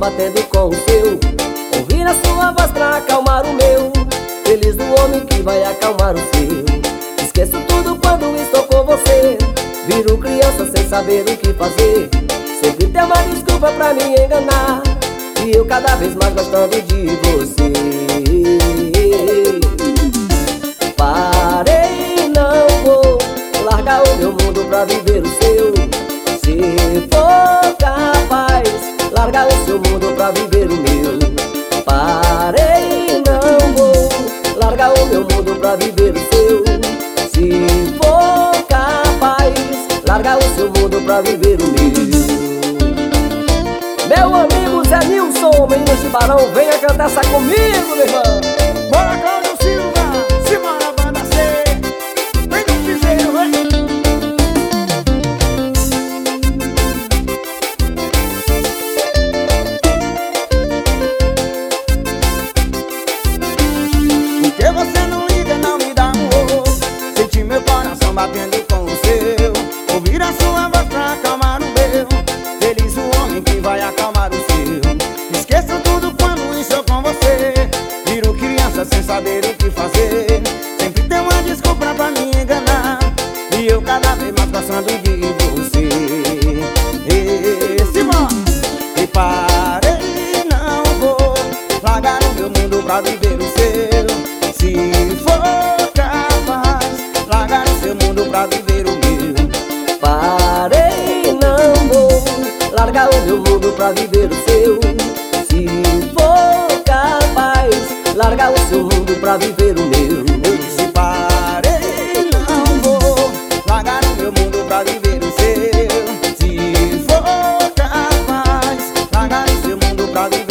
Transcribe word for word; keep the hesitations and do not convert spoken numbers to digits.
batendo com o seu. Ouvir a sua voz pra acalmar o meu. Feliz do homem que vai acalmar o seu. Esqueço tudo quando estou com você. Viro criança sem saber o que fazer. Sempre tem uma desculpa pra me enganar. E eu cada vez mais gostando de você. Parei, não vou largar o meu mundo pra viver o seu. Se for capaz, largar o seu mundo pra viver o meu. Parei, não vou largar o meu mundo pra viver o seu. Se for capaz, largar o seu mundo pra viver o meu. Meu amigo Zé Nilson, menino Chibarão, venha cantar essa comigo, meu irmão. Bora, Cláudio Silva, simbora, banda C. Vem no piseiro, vem. Por que você não liga, não me dá amor? Senti meu coração batendo com o seu. Ouvir a sua voz pra acalmar o meu. Feliz o homem que vai acalmar o seu. Esqueço tudo quando estou com você. Viro criança sem saber o que fazer. Sempre tem uma desculpa pra me enganar. E eu cada vez mais passando de você. Esse mano. E parei, não vou largar o meu mundo pra viver o seu. Se for capaz, largar o seu mundo pra viver o meu. Parei, não vou largar o meu mundo pra viver o seu. Se for capaz, largar o seu mundo pra viver o meu. Eu disse parei, não vou largar o meu mundo pra viver o seu. Se for capaz, largar o seu mundo pra viver